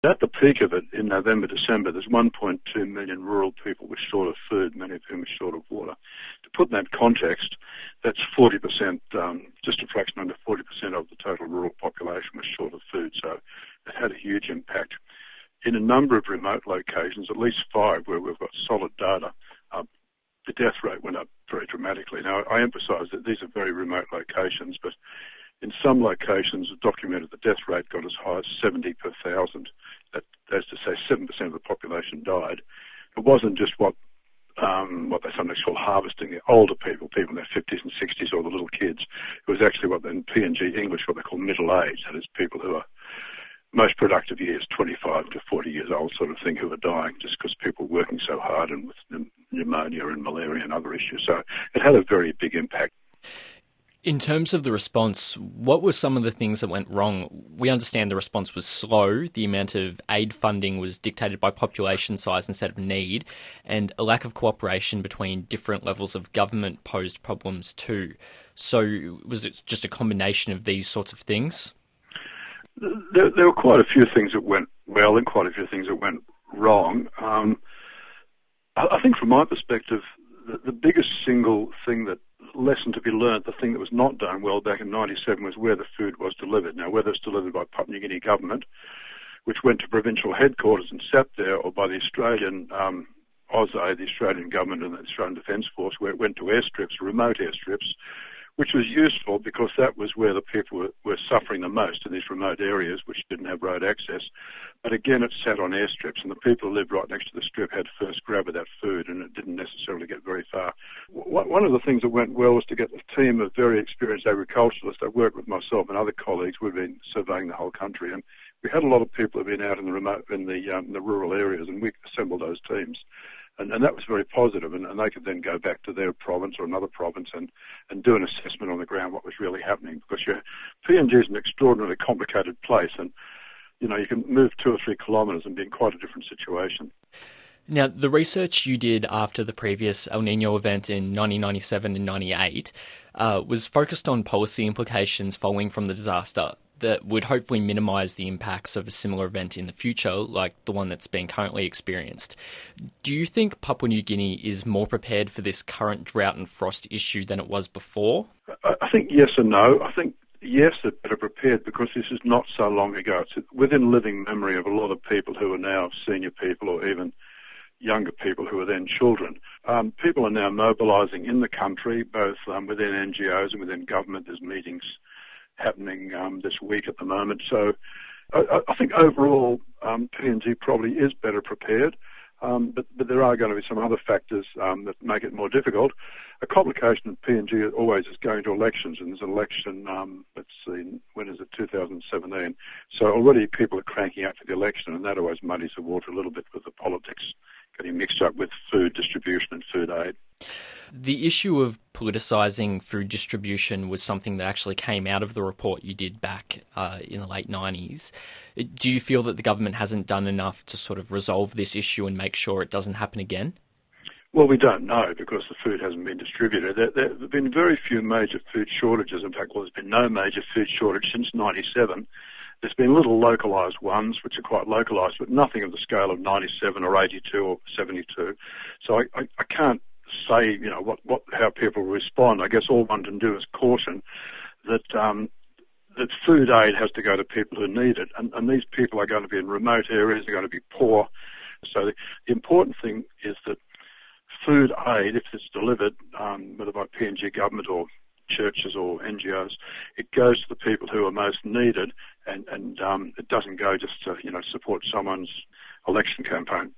At the peak of it, in November, December, there's 1.2 million rural people were short of food, many of whom were short of water. To put in that context, that's 40%, just a fraction under 40% of the total rural population was short of food, so it had a huge impact. In a number of remote locations, at least 5 where we've got solid data, the death rate went up very dramatically. Now, I emphasise that these are very remote locations, but in some locations, documented the death rate got as high as 70 per thousand. That is to say, 7% of the population died. It wasn't just what they sometimes call harvesting, the older people in their 50s and 60s, or the little kids. It was actually what in PNG English, what they call middle age. That is, people who are most productive years, 25 to 40 years old sort of thing, who are dying just because people were working so hard and with pneumonia and malaria and other issues. So it had a very big impact. In terms of the response, what were some of the things that went wrong? We understand the response was slow, the amount of aid funding was dictated by population size instead of need, and a lack of cooperation between different levels of government posed problems too. So was it just a combination of these sorts of things? There were quite a few things that went well and quite a few things that went wrong. I think from my perspective, the biggest single thing lesson to be learnt, the thing that was not done well back in 97 was where the food was delivered. Now, whether it's delivered by Papua New Guinea government, which went to provincial headquarters and sat there, or by the Australian AUSA, the Australian government and the Australian Defence Force, where it went to airstrips, remote airstrips, which was useful because that was where the people were suffering the most in these remote areas, which didn't have road access. But again, it sat on airstrips, and the people who lived right next to the strip had first grab of that food, and it didn't necessarily get very far. One of the things that went well was to get a team of very experienced agriculturalists. They worked with myself and other colleagues. We've been surveying the whole country, and we had a lot of people who've been out in the rural areas, and we assembled those teams. And that was very positive, and they could then go back to their province or another province and do an assessment on the ground what was really happening. Because PNG is an extraordinarily complicated place, and you can move 2 or 3 kilometres and be in quite a different situation. Now, the research you did after the previous El Nino event in 1997 and 98 was focused on policy implications following from the disaster that would hopefully minimise the impacts of a similar event in the future, like the one that's being currently experienced. Do you think Papua New Guinea is more prepared for this current drought and frost issue than it was before? I think yes and no. I think yes, they're better prepared because this is not so long ago. It's within living memory of a lot of people who are now senior people or even younger people who were then children. People are now mobilising in the country, both within NGOs and within government. There's meetings happening this week at the moment. So I think overall PNG probably is better prepared, but there are going to be some other factors that make it more difficult. A complication in PNG always is going to elections, and there's an election, let's see, when is it, 2017. So already people are cranking out for the election, and that always muddies the water a little bit with the politics getting mixed up with food distribution and food aid. The issue of politicising food distribution was something that actually came out of the report you did back in the late 90s. Do you feel that the government hasn't done enough to sort of resolve this issue and make sure it doesn't happen again? Well, we don't know because the food hasn't been distributed. There have been very few major food shortages. In fact, there's been no major food shortage since 97. There's been little localised ones, which are quite localised, but nothing of the scale of 97 or 82 or 72. So I can't say, how people respond. I guess all one can do is caution that that food aid has to go to people who need it, and these people are going to be in remote areas, they're going to be poor. So the important thing is that food aid, if it's delivered, whether by PNG government or churches or NGOs, it goes to the people who are most needed, and it doesn't go just to support someone's election campaign.